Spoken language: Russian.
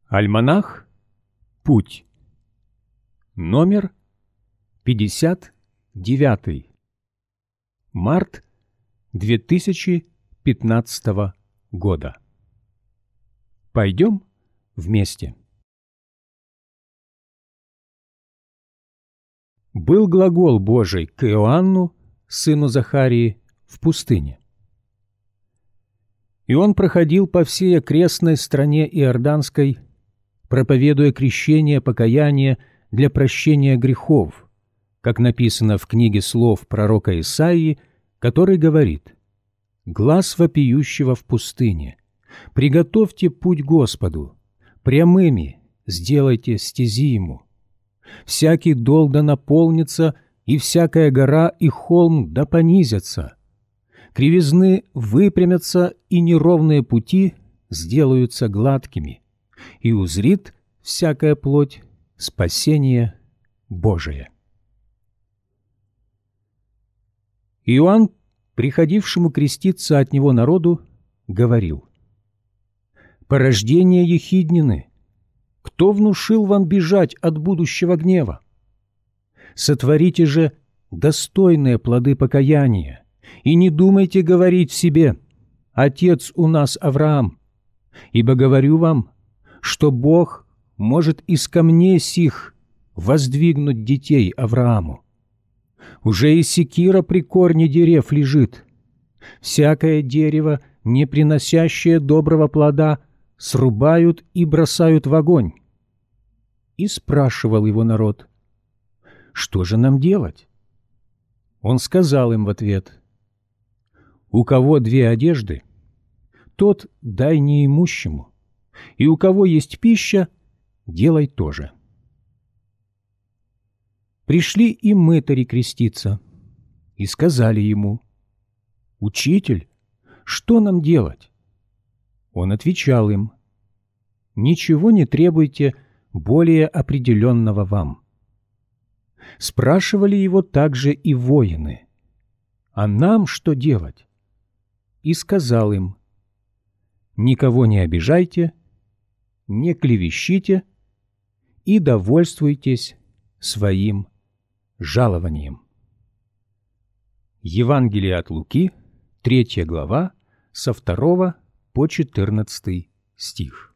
Альманах «Путь». Номер 59. Март 2015 года. Пойдем вместе. Был глагол Божий к Иоанну, сыну Захарии, в пустыне. И он проходил по всей окрестной стране Иорданской, проповедуя крещение покаяния для прощения грехов, как написано в книге слов пророка Исаии, который говорит: «Глас вопиющего в пустыне, приготовьте путь Господу, прямыми сделайте стези Ему. Всякий дол да наполнится, и всякая гора и холм да понизятся. Кривизны выпрямятся, и неровные пути сделаются гладкими, и узрит всякая плоть спасение Божие». Иоанн, приходившему креститься от него народу, говорил: «Порождение ехиднины, кто внушил вам бежать от будущего гнева? Сотворите же достойные плоды покаяния, и не думайте говорить в себе: Отец у нас Авраам, ибо говорю вам, что Бог может из камней сих воздвигнуть детей Аврааму. Уже и секира при корне дерев лежит. Всякое дерево, не приносящее доброго плода, срубают и бросают в огонь». И спрашивал его народ: «Что же нам делать?» Он сказал им в ответ: «У кого 2 одежды, тот дай неимущему, и у кого есть пища, делай то же». Пришли и мытари креститься, и сказали ему: «Учитель, что нам делать?» Он отвечал им: «Ничего не требуйте более определенного вам». Спрашивали его также и воины: «А нам что делать?» И сказал им: «Никого не обижайте, не клевещите и довольствуйтесь своим жалованием». Евангелие от Луки, 3 глава, со 2 по 14 стих.